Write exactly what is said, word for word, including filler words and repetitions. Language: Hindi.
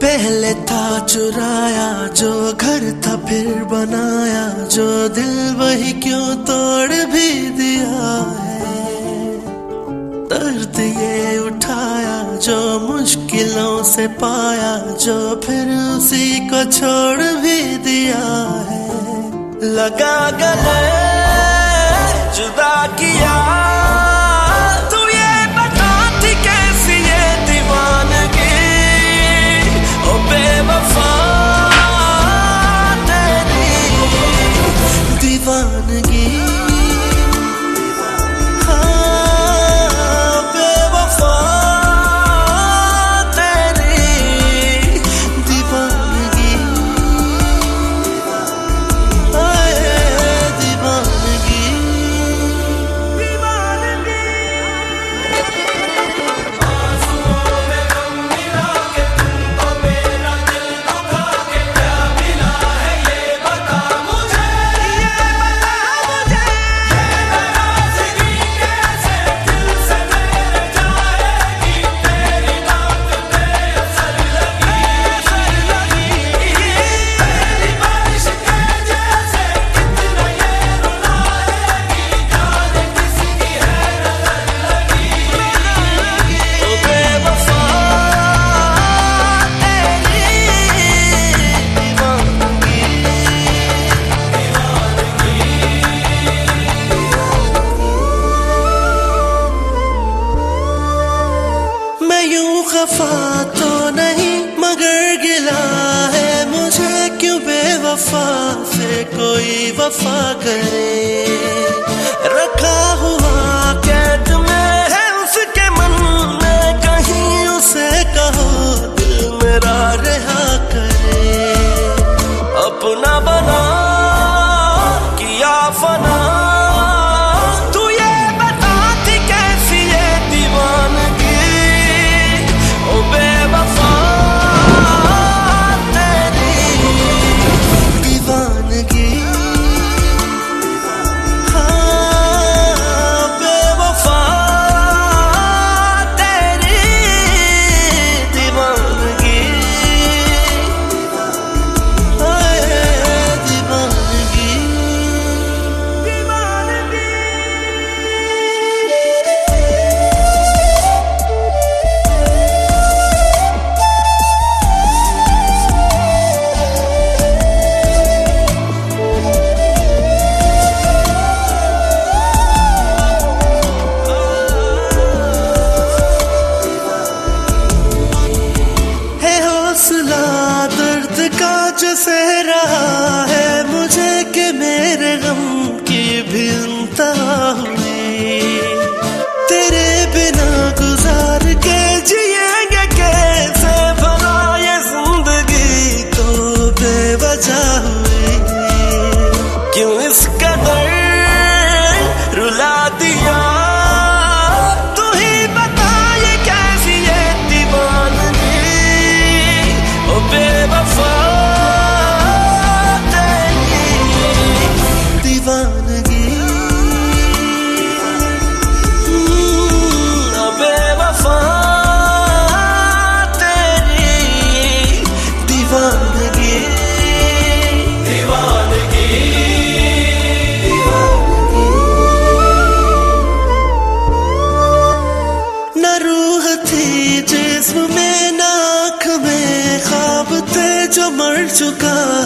पहले था चुराया जो घर था फिर बनाया जो दिल वही क्यों तोड़ भी दिया है। दर्द ये उठाया जो मुश्किलों से पाया जो फिर उसी को छोड़ भी दिया है। लगा गले जुदा किया तू ये बता थी कैसी ये दीवानगी ओ बेवफा तेरी दीवानगी। हाँ बेवफा तेरी दीवानगी। आए दीवानगी दीवानगी। आंसुओं में गम मिला के तुमको मेरा दिल दुखा के क्या मिला है ये बता मुझे ये बता मुझे। ये नाराज़गी कैसे दिल से मेरे जाएगी तेरी बात पे असर लगी असर लगी। तेरी बारिश के जैसे कितना ये रुलाएगी जाने किसकी है नजर लगी ओ बेवफा तेरी दीवानगी दीवानगी। मैं यूं खफा तो नहीं मगर गिला है मुझे क्यों बेवफा से कोई वफा करे। रखा हुआ कैद में है उसके मन में कहीं उसे कहो दिल मेरा रहा करे। अपना बना किया फना तू ये बता थी कैसी ये दीवानगी ओ बेवफा तेरी दीवानगी। हाँ बेवफा तेरी दीवानगी। आए दीवानगी दीवानगी। है हौसला दर्द का जो सह रहा है मुझे कि मेरे गम की भी इंतहा हुई। तेरे बिना गुजार के जिएंगे कैसे भला ये जिंदगी तो बेवजह हुई। क्यों इस कदर रुला दिया तू ही बता ये कैसी ये दीवानगी ओ बेवफा तेरी दीवानगी। हम्म, ओ बेवफा तेरी दीवानगी दीवानगी न रूह थी जिस्म में न आँख में ख्वाब थे जो मर चुका